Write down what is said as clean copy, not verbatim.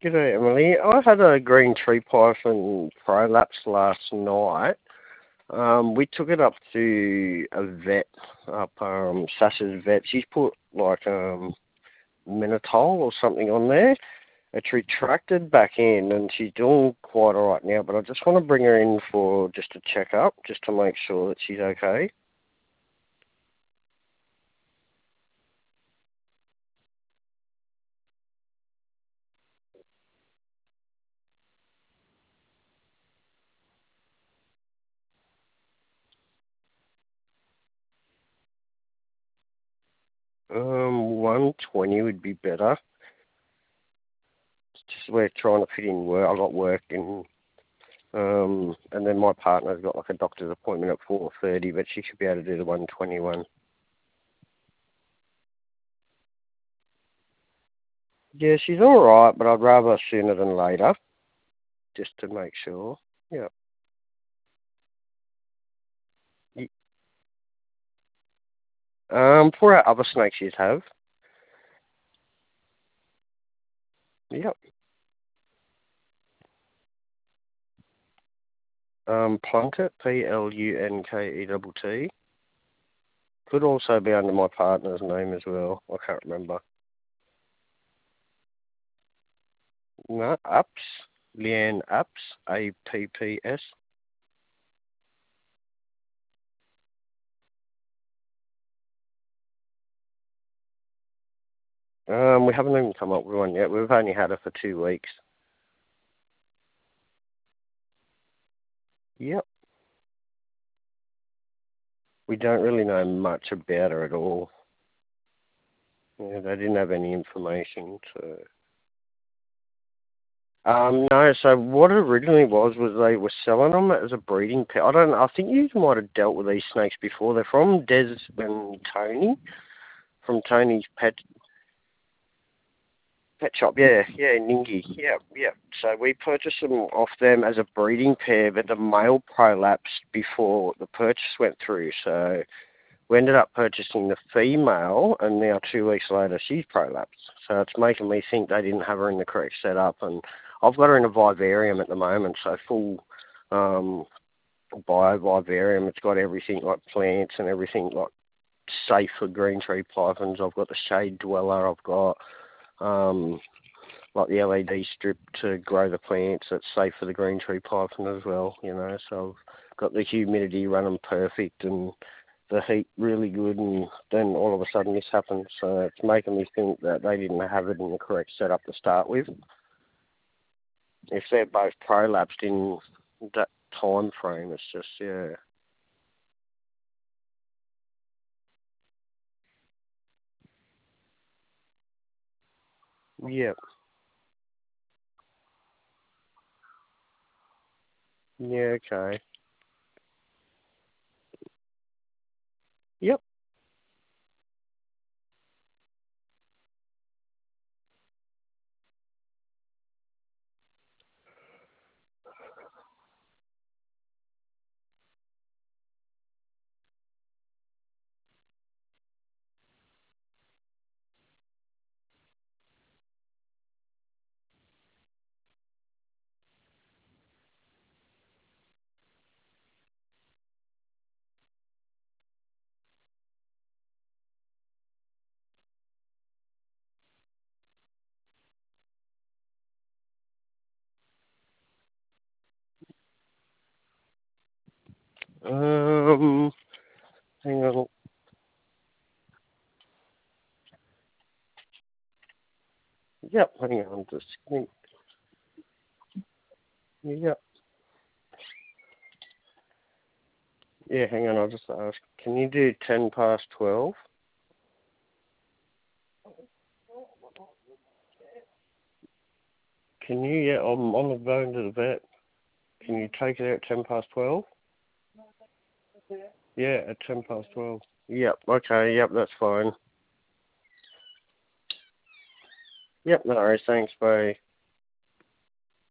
G'day, Emily. I had a green tree python prolapse last night. We took it up to a vet up Sasha's vet. She's put like Minotaur or something on there. It's retracted back in, and she's doing quite all right now. But I just want to bring her in for just a checkup, just to make sure that she's okay. 120 would be better. It's just we're trying to fit in work. I got work and then my partner's got like a doctor's appointment at 4:30, but she should be able to do the 121. Yeah, she's all right, but I'd rather sooner than later, just to make sure. Yeah. Y- for our other snakes you have. Yep. Plunkett, Plunket. Could also be under my partner's name as well. I can't remember. No, Apps. Leanne Apps. Apps. We haven't even come up with one yet. We've only had her for 2 weeks. Yep. We don't really know much about her at all. Yeah, they didn't have any information, so... No, so what it originally was they were selling them as a breeding pet. I think you might have dealt with these snakes before. They're from Des and Tony, from Tony's pet shop. Yeah, Ningy. Yeah. So we purchased them off them as a breeding pair, but the male prolapsed before the purchase went through, so we ended up purchasing the female, and now 2 weeks later she's prolapsed. So it's making me think they didn't have her in the correct setup, and I've got her in a vivarium at the moment, so full bio-vivarium. It's got everything like plants and everything like safe for green tree pythons. I've got the shade dweller. I've got like the LED strip to grow the plants. That's safe for the green tree python as well, So I've got the humidity running perfect and the heat really good, and then all of a sudden this happens. So it's making me think that they didn't have it in the correct setup to start with. If they're both prolapsed in that time frame, it's just, yeah. Yep. Yeah, okay. Yep. Um, hang on. Yep, hang on. Yep. Yeah, hang on. I'll just ask. Can you do 10 past 12? Can you? Yeah, I'm on the phone to the vet. Can you take it out at 10 past 12? Yeah, at 10 past 12. Yep, okay, yep, that's fine. Yep, no worries, thanks, bye.